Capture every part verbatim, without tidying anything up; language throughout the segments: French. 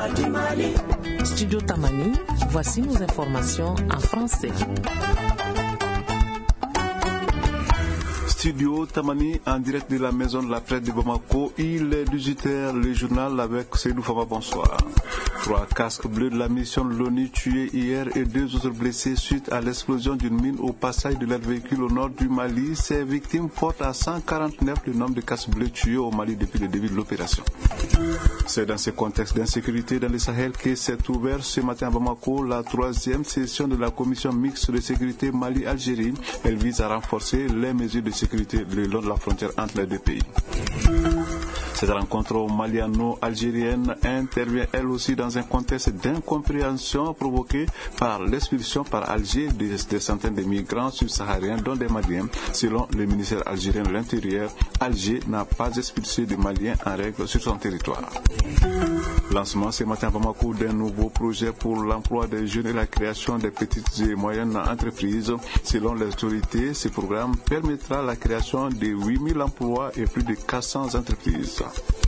Studio Tamani, voici nos informations en français. Studio Tamani en direct de la maison de la presse de Bamako. Il est dix-huit heures, le journal avec Seydou Fama, bonsoir. Trois casques bleus de la mission de l'ONU tués hier et deux autres blessés suite à l'explosion d'une mine au passage de leur véhicule au nord du Mali. Ces victimes portent à cent quarante-neuf le nombre de casques bleus tués au Mali depuis le début de l'opération. C'est dans ce contexte d'insécurité dans le Sahel que s'est ouverte ce matin à Bamako la troisième session de la commission mixte de sécurité Mali-Algérie. Elle vise à renforcer les mesures de sécurité le long de la frontière entre les deux pays. Cette rencontre maliano-algérienne intervient elle aussi dans un contexte d'incompréhension provoqué par l'expulsion par Alger des, des centaines de migrants subsahariens dont des Maliens. Selon le ministère algérien de l'Intérieur, Alger n'a pas expulsé de Maliens en règle sur son territoire. Lancement ce matin à Bamako d'un nouveau projet pour l'emploi des jeunes et la création des petites et moyennes entreprises. Selon les autorités, ce programme permettra la création de huit mille emplois et plus de quatre cents entreprises.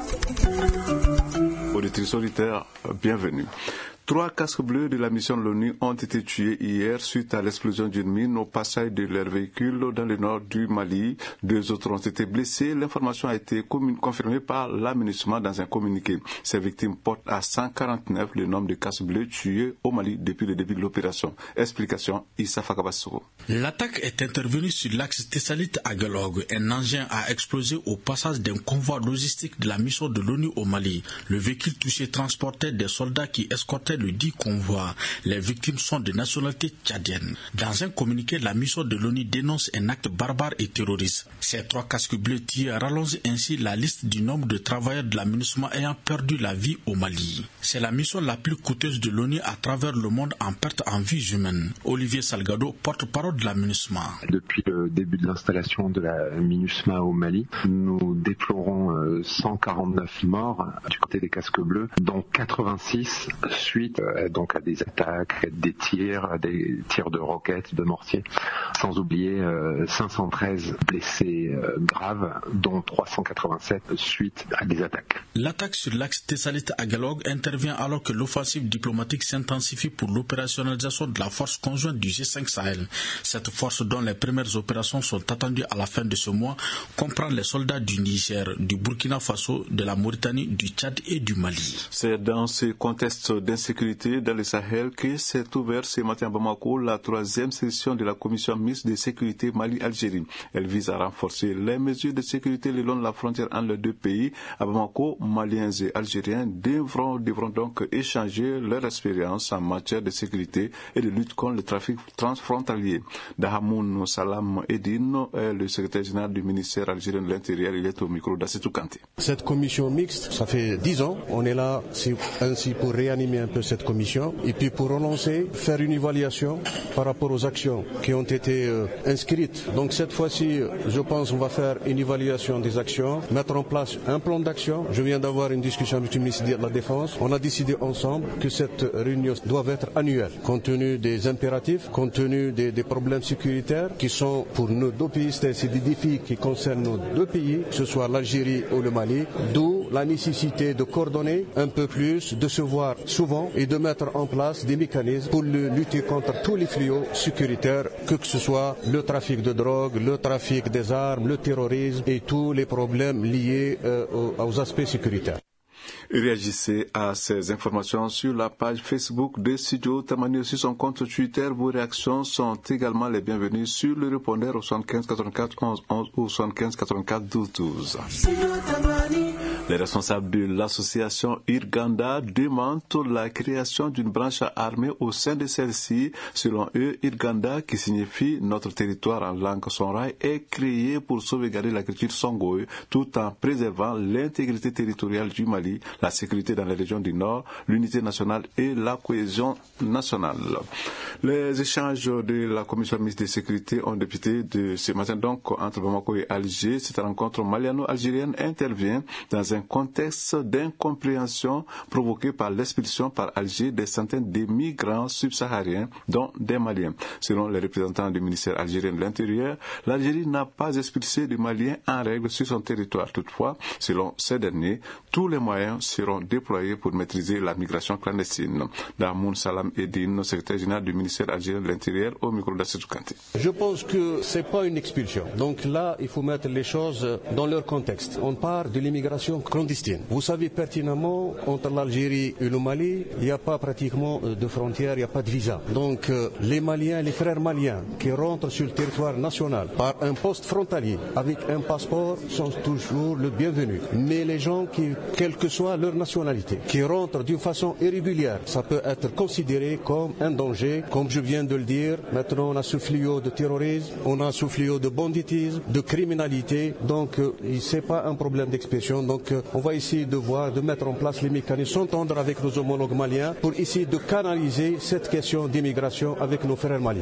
Auditrices auditeurs, bienvenue. Trois casques bleus de la mission de l'ONU ont été tués hier suite à l'explosion d'une mine au passage de leur véhicule dans le nord du Mali. Deux autres ont été blessés. L'information a été confirmée par l'AMINUSMA dans un communiqué. Ces victimes portent à cent quarante-neuf le nombre de casques bleus tués au Mali depuis le début de l'opération. Explication, Issa Fakabasso. L'attaque est intervenue sur l'axe Tessalit-Agalog. Un engin a explosé au passage d'un convoi logistique de la mission de l'ONU au Mali. Le véhicule touché transportait des soldats qui escortaient le dit convoi. Les victimes sont de nationalité tchadienne. Dans un communiqué, la mission de l'ONU dénonce un acte barbare et terroriste. Ces trois casques bleus tirés rallongent ainsi la liste du nombre de travailleurs de la MINUSMA ayant perdu la vie au Mali. C'est la mission la plus coûteuse de l'ONU à travers le monde en perte en vies humaines. Olivier Salgado, porte-parole de la MINUSMA. Depuis le début de l'installation de la MINUSMA au Mali, nous déplorons cent quarante-neuf morts du côté des casques bleus, dont quatre-vingt-six suite donc à des attaques, des tirs, des tirs de roquettes, de mortiers, sans oublier euh, cinq cent treize blessés euh, graves, dont trois cent quatre-vingt-sept suite à des attaques. L'attaque sur l'axe Tessalit-Agalog intervient alors que l'offensive diplomatique s'intensifie pour l'opérationnalisation de la force conjointe du G cinq Sahel. Cette force, dont les premières opérations sont attendues à la fin de ce mois, comprend les soldats du Niger, du Burkina Faso, de la Mauritanie, du Tchad et du Mali. C'est dans ce contexte d'insécurité dans le Sahel que s'est ouverte ce matin à Bamako la troisième session de la commission mixte de sécurité Mali-Algérie. Elle vise à renforcer les mesures de sécurité le long de la frontière entre les deux pays. À Bamako, Maliens et Algériens devront, devront donc échanger leur expérience en matière de sécurité et de lutte contre le trafic transfrontalier. Dahamoun Salam Edine est le secrétaire général du ministère algérien de l'Intérieur. Il est au micro d'Assetou Kanté. Cette commission mixte, ça fait dix ans, on est là ainsi pour réanimer un peu cette commission et puis pour relancer, faire une évaluation par rapport aux actions qui ont été euh, inscrites. Donc cette fois-ci, je pense qu'on va faire une évaluation des actions, mettre en place un plan d'action. Je viens d'avoir une discussion avec le ministre de la Défense. On a décidé ensemble que cette réunion doit être annuelle, compte tenu des impératifs, compte tenu des, des problèmes sécuritaires qui sont pour nos deux pays, c'est des défis qui concernent nos deux pays, que ce soit l'Algérie ou le Mali, d'où la nécessité de coordonner un peu plus, de se voir souvent et de mettre en place des mécanismes pour lutter contre tous les fléaux sécuritaires, que ce soit le trafic de drogue, le trafic des armes, le terrorisme et tous les problèmes liés euh, aux aspects sécuritaires. Réagissez à ces informations sur la page Facebook de Studio Tamani, sur son compte Twitter. Vos réactions sont également les bienvenues sur le répondeur au soixante-quinze quatre-vingt-quatre onze onze ou soixante-quinze quatre-vingt-quatre douze douze. Les responsables de l'association Irganda demandent la création d'une branche armée au sein de celle-ci. Selon eux, Irganda, qui signifie notre territoire en langue songhai, est créé pour sauvegarder la culture songhoï tout en préservant l'intégrité territoriale du Mali, la sécurité dans les régions du Nord, l'unité nationale et la cohésion nationale. Les échanges de la commission mixte de sécurité ont débuté de ce matin donc entre Bamako et Alger. Cette rencontre maliano-algérienne intervient dans un un contexte d'incompréhension provoqué par l'expulsion par Alger des centaines de migrants subsahariens, dont des Maliens. Selon les représentants du ministère algérien de l'Intérieur, l'Algérie n'a pas expulsé de Maliens en règle sur son territoire. Toutefois, selon ces derniers, tous les moyens seront déployés pour maîtriser la migration clandestine. Damoun Salam Eddine, secrétaire général du ministère algérien de l'Intérieur, au micro d'Assou Kanté. Je pense que ce n'est pas une expulsion. Donc là, il faut mettre les choses dans leur contexte. On parle de l'immigration clandestine. Vous savez pertinemment, entre l'Algérie et le Mali, il n'y a pas pratiquement de frontières, il n'y a pas de visa. Donc euh, les Maliens, les frères maliens qui rentrent sur le territoire national par un poste frontalier avec un passeport sont toujours le bienvenu. Mais les gens qui, quelle que soit leur nationalité, qui rentrent d'une façon irrégulière, ça peut être considéré comme un danger. Comme je viens de le dire, maintenant on a ce fléau de terrorisme, on a ce fléau de banditisme, de criminalité. Donc euh, ce n'est pas un problème d'expression. Donc euh, on va essayer de voir, de mettre en place les mécanismes, s'entendre avec nos homologues maliens pour essayer de canaliser cette question d'immigration avec nos frères maliens.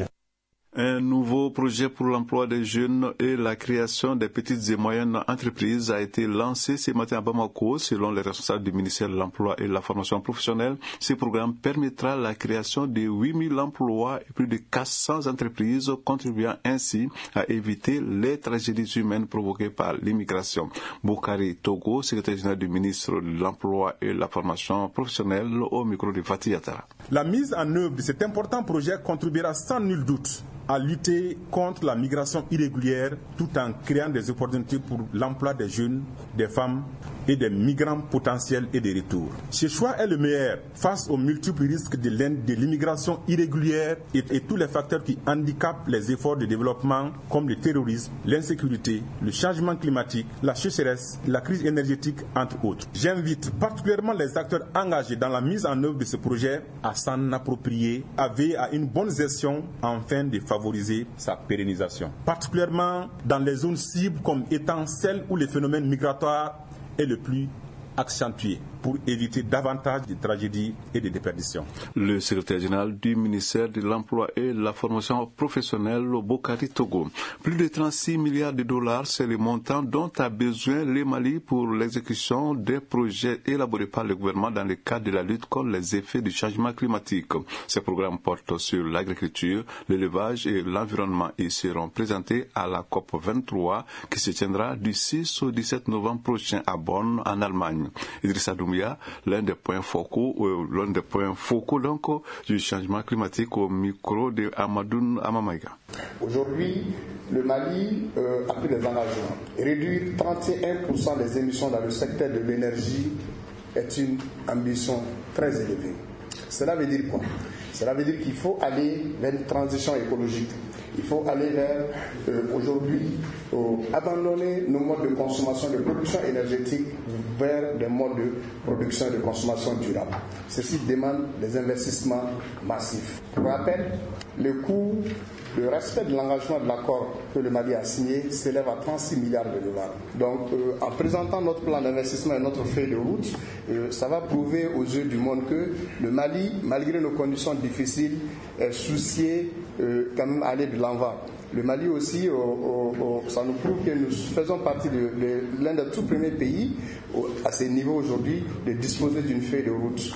Un nouveau projet pour l'emploi des jeunes et la création des petites et moyennes entreprises a été lancé ce matin à Bamako. Selon les responsables du ministère de l'Emploi et de la Formation professionnelle, ce programme permettra la création de huit mille emplois et plus de quatre cents entreprises, contribuant ainsi à éviter les tragédies humaines provoquées par l'immigration. Boukari Togo, secrétaire général du ministre de l'Emploi et de la Formation professionnelle, au micro de Fatih Yatara. La mise en œuvre de cet important projet contribuera sans nul doute à lutter contre la migration irrégulière tout en créant des opportunités pour l'emploi des jeunes, des femmes et des migrants potentiels et de retour. Ce choix est le meilleur face aux multiples risques de l'immigration irrégulière et, et tous les facteurs qui handicapent les efforts de développement comme le terrorisme, l'insécurité, le changement climatique, la sécheresse, la crise énergétique, entre autres. J'invite particulièrement les acteurs engagés dans la mise en œuvre de ce projet à s'en approprier, à veiller à une bonne gestion afin de favoriser sa pérennisation. Particulièrement dans les zones cibles comme étant celles où les phénomènes migratoires est le plus accentué pour éviter davantage de tragédies et de déperditions. Le secrétaire général du ministère de l'Emploi et de la Formation professionnelle, Boukari Togo. Plus de trente-six milliards de dollars, c'est le montant dont a besoin le Mali pour l'exécution des projets élaborés par le gouvernement dans le cadre de la lutte contre les effets du changement climatique. Ces programmes portent sur l'agriculture, l'élevage et l'environnement et seront présentés à la COP vingt-trois qui se tiendra du six au dix-sept novembre prochain à Bonn, en Allemagne. Idrissa Doumbia, l'un des points focaux, euh, l'un des points focaux donc du changement climatique au micro de Amadoun Amamaïga. Aujourd'hui, le Mali euh, a pris des engagements. Réduire trente et un pour cent des émissions dans le secteur de l'énergie est une ambition très élevée. Cela veut dire quoi? Cela veut dire qu'il faut aller vers une transition écologique. Il faut aller vers, euh, aujourd'hui, euh, abandonner nos modes de consommation, de production énergétique vers des modes de production et de consommation durable. Ceci demande des investissements massifs. Pour rappel, le coût, le respect de l'engagement de l'accord que le Mali a signé s'élève à trente-six milliards de dollars. Donc, euh, en présentant notre plan d'investissement et notre feuille de route, euh, ça va prouver aux yeux du monde que le Mali, malgré nos conditions difficiles, est soucié euh, quand même aller de l'avant. Le Mali aussi, au, au, au, ça nous prouve que nous faisons partie de, de l'un des tout premiers pays au, à ce niveau aujourd'hui de disposer d'une feuille de route.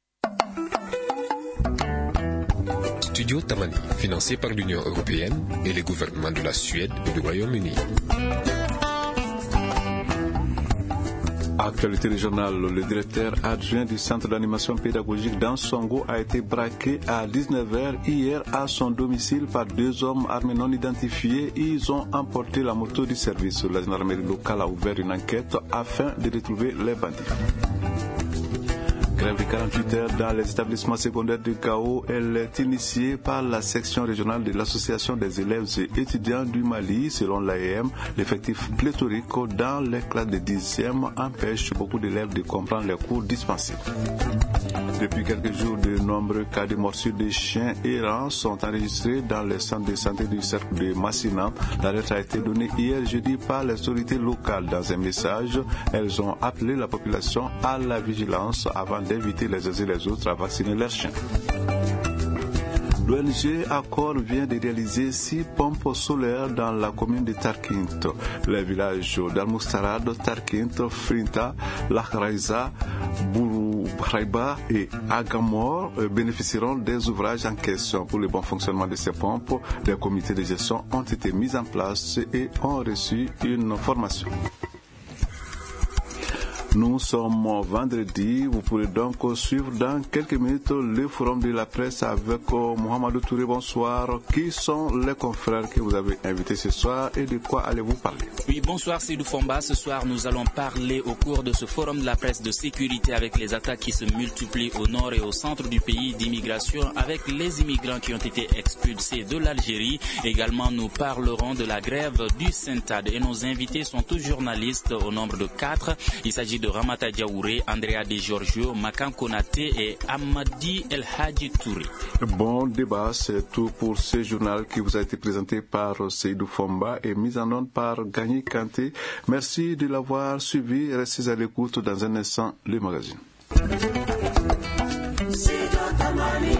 Studio Tamani, financé par l'Union européenne et les gouvernements de la Suède et du Royaume-Uni. Actualité régionale, le directeur adjoint du centre d'animation pédagogique d'Ansongo a été braqué à dix-neuf heures hier à son domicile par deux hommes armés non identifiés. Ils ont emporté la moto du service. La gendarmerie locale a ouvert une enquête afin de retrouver les bandits. Grève de quarante-huit heures dans les établissements secondaires de Gao. Elle est initiée par la section régionale de l'Association des élèves et étudiants du Mali. Selon l'A E M, l'effectif pléthorique dans les classes de dixième empêche beaucoup d'élèves de comprendre les cours dispensés. Depuis quelques jours, de nombreux cas de morsures de chiens errants sont enregistrés dans les centres de santé du cercle de Massina. L'alerte a été donnée hier jeudi par les autorités locales. Dans un message, elles ont appelé la population à la vigilance avant d'éviter les uns et les autres à vacciner leurs chiens. L'O N G Accor vient de réaliser six pompes solaires dans la commune de Tarkint. Les villages d'Al-Moustarad, Tarkint, Frinta, Lakhraïza, Bourou-Braiba et Agamor bénéficieront des ouvrages en question. Pour le bon fonctionnement de ces pompes, des comités de gestion ont été mis en place et ont reçu une formation. Nous sommes vendredi, vous pourrez donc suivre dans quelques minutes le forum de la presse avec Mohamedou Touré. Bonsoir. Qui sont les confrères que vous avez invités ce soir et de quoi allez-vous parler? Oui, bonsoir Seydou Fomba. Ce soir, nous allons parler au cours de ce forum de la presse de sécurité avec les attaques qui se multiplient au nord et au centre du pays, d'immigration avec les immigrants qui ont été expulsés de l'Algérie. Également, nous parlerons de la grève du Sentad et nos invités sont tous journalistes au nombre de quatre. Il s'agit de Ramata Diaouré, Andrea De Giorgio, Makan Konaté et Amadi El Hadji Touré. Bon débat, c'est tout pour ce journal qui vous a été présenté par Seydou Fomba et mis en onde par Gagné Kanté. Merci de l'avoir suivi. Restez à l'écoute dans un instant, le magazine.